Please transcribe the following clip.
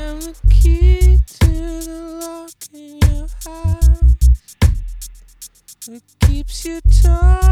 am the key to the lock in your house. It keeps you torn.